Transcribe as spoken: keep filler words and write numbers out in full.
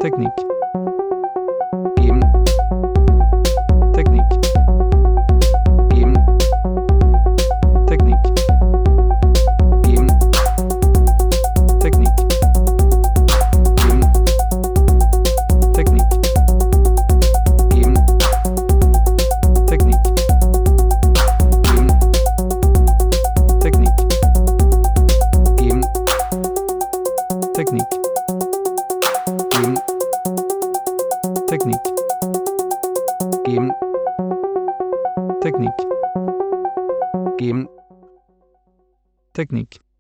technique, geben, technique, geben, technique, geben, technique, geben, technique, geben, technique, geben, technique, geben, technique, geben, technique, geben, technique, geben, technique.